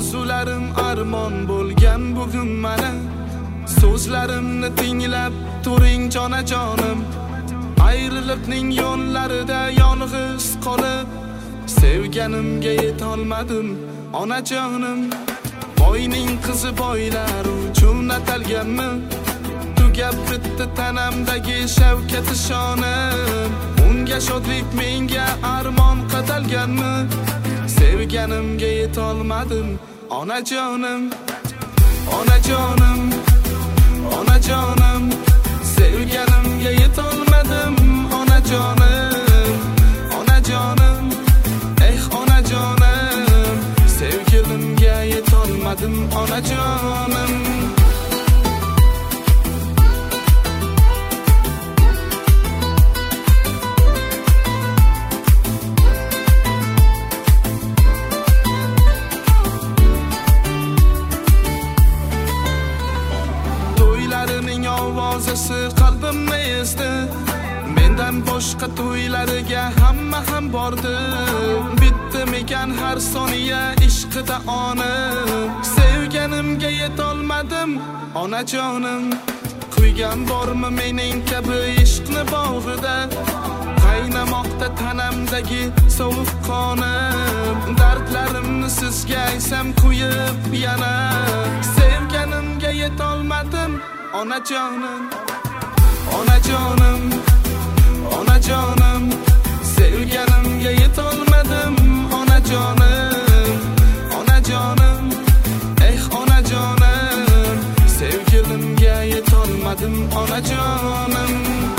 Orzularim armon bo'lgan bugun mana. So'zlarimni tinglab turing jonajonim. Ayriliqning yo'llarida yolg'iz qolib, sevganimga yetolmadim onajonim. Boyning qizi boylar uchun atalganmi? Tugab bitdi tanamdagi shavkat shonim. Unga shodlik menga armon qatalganmi? Sevganimga yetolmadim onajonim. Onajonim, onajonim, sevganimga yetolmadim onajonim. Onajonim, onajonim, sevgilimga yetolmadim onajonim. To'ylarining ovozisi qalbimni ezdi. Mendan boshqa to'ylariga hamma ham bordi. Bitdimikan har soniya ishqida onim. Sevganimga yetolmadim onajonim. Quygan bormi mening kabi ishqni bog'ida? Qaynamoqda tanamdagi sovuq qonim. Dardlarimni sizga aysam quyib yana. Sevganimga yetolmadim onajonim. Onajonim, onajonim, sevganimga yetolmadim onajonim. Onajonim, onajonim, sevgilimga yetolmadim onajonim.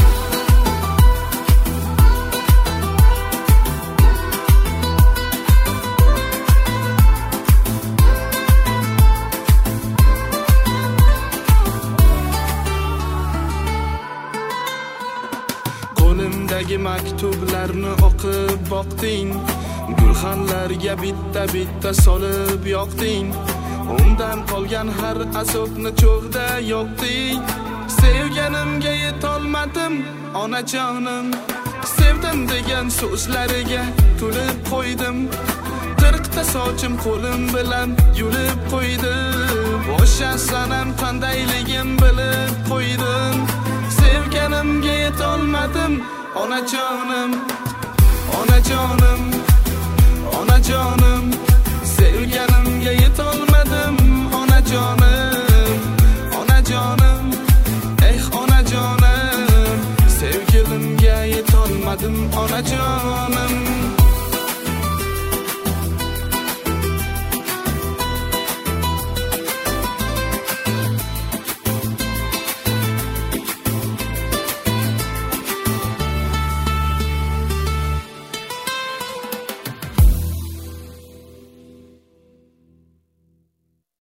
Qo'limdagi maktublarni o'qib boqding. Gulxanlarga bitta-bitta solib yoqding. Undan qolgan har azobni cho'g'da yoqding. Sevganimga yetolmadim onajonim. Sevdim degan so'zlariga kulib qo'ydim. 40 ta sochim qo'lim bilan yulib qo'ydim. O'sha sanam qandayligim bilib qo'ydim. Sevganimga yetolmadim onajonim. Onajonim, onajonim,